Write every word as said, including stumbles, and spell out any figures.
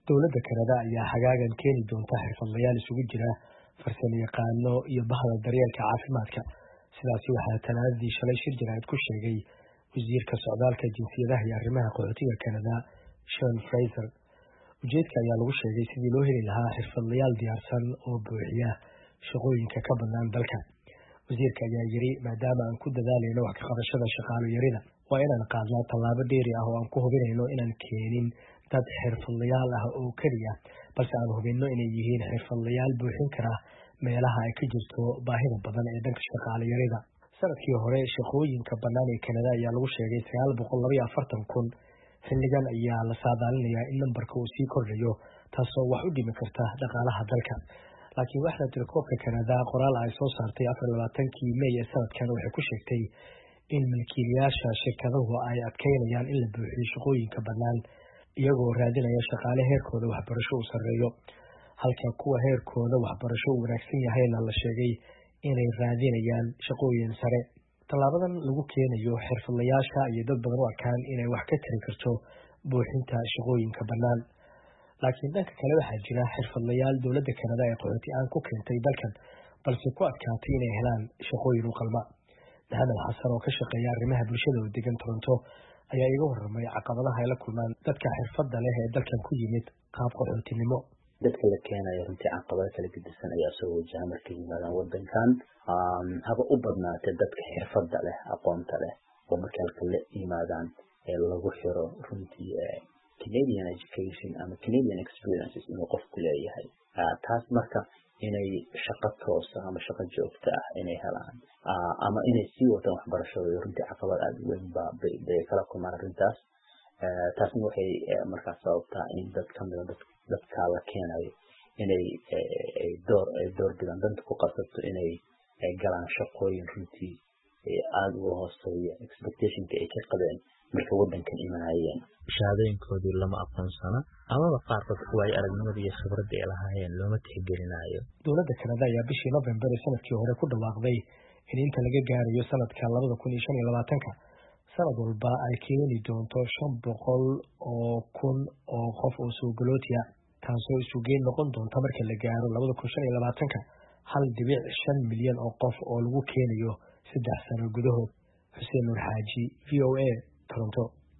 dowladda Kanada ayaa hagaagan keeni doonta xirfadlayaal isugu jira farsamayaqaano iyo bahda daryeelka caafimaadka. sidaasi waxaa talaadadii shalay shir jiraa'id ku sheegay wasiirka socdaalka jinsiyadaha iyo arrimaha qaxootiga Kanada Sean Fraser. ujeedka ayaa lagu sheegay sidii loo heli lahaa xirfadlayaal diyaarsan oo buuxiya shaqooyinka ka bannaan dalka. wasiirka ayaa yiri maadaama aan ku dadaalayno wax ka qabashada shaqaale yarida waa inaan qaadnaa tallaabo dheeri ah oo aan ku hubinayno inaan keenin dad xirfadlayaal ah oo keliya balse aan hubinno inay yihiin xirfadlayaal buuxin kara meelaha ay ka jirto baahida badan ee dhanka shaqaale yarida. sanadkii hore shaqooyinka bannaan ee Kanada ayaa lagu sheegay sagaal boqol laba iyo afartan kun. xilligan ayaa la saadaalinayaa in nambarka uu sii kordhayo taasoo wax u dhimi karta dhaqaalaha dalka. laakiin waxda tirakoobka Kanada qoraal ay soo saartay afar iyo labaatankii May ee sanadkan waxay ku sheegtay in milkiilayaasha shirkaduhu ay adkeynayaan in la buuxiyo shaqooyinka bannaan iyagoo raadinaya shaqaale heerkooda waxbarasho uu sarreeyo, halka kuwa heerkooda waxbarasho uu wanaagsan yahayna la sheegay inay raadinayaan shaqooyin sare. tallaabadan lagu keenayo xirfadlayaasha iyo dad badan u arkaan inay wax ka tari karto buuxinta shaqooyinka bannaan. laakiin dhanka kale waxaa jira xirfadlayaal dowladda Kanada ee qaxooti aan ku keentay dalkan balse ku adkaatay inay helaan shaqooyin u qalma. Maxamed Xasan oo ka shaqeeya arrimaha bulshada oo degan Toronto ayaa iga warramay caqabadaha ay la kulmaan dadka xirfadda leh ee dalkan ku yimid qaab qaxootinimo. dadka la keenayo runtii caqabado kala gedisan ayaa soo wajaha markay yimaadaan wadankan, haba u badnaatee dadka xirfadda leh aqoonta leh oo markay halka la yimaadaan ee lagu xiro runtii Canadian education ama Canadian experiences inuu qofku leeyahay. taas marka inay shaqo toos ah ama shaqo joogto ah inay helaan ama inay sii wataan waxbarashadooda runtii caqabad aad u weyn baa bay kala kulmaan arrintaas. taasna waxay markaas sababtaa in dad ka mida dadka la keenayo inay door door bidaan danta ku qabsato inay galaan shaqooyin runtii aada uga hooseeya expectationka ay ka qabeen marka wadankan imanayeen. shahaadooyinkoodii lama aqoonsana amaba qaarkood kuwa ay aragnimada iyo khibradda ay lahaayeen looma tixgelinayo. dowladda Kanada ayaa bishii November sanadkii hore ku dhawaaqday in inta laga gaarayo sanadka labada kun iyo shan iyo labaatanka sanad walba ay keeni doonto shan boqol oo kun oo qof oo soo galootiya, taasoo isugeyn noqon doonta marka la gaaro labada kun shan iyo labaatanka hal dhibic shan milyan oo qof oo lagu keenayo saddex sano gudahood. Xuseen Nur Xaaji, V O A, Toronto.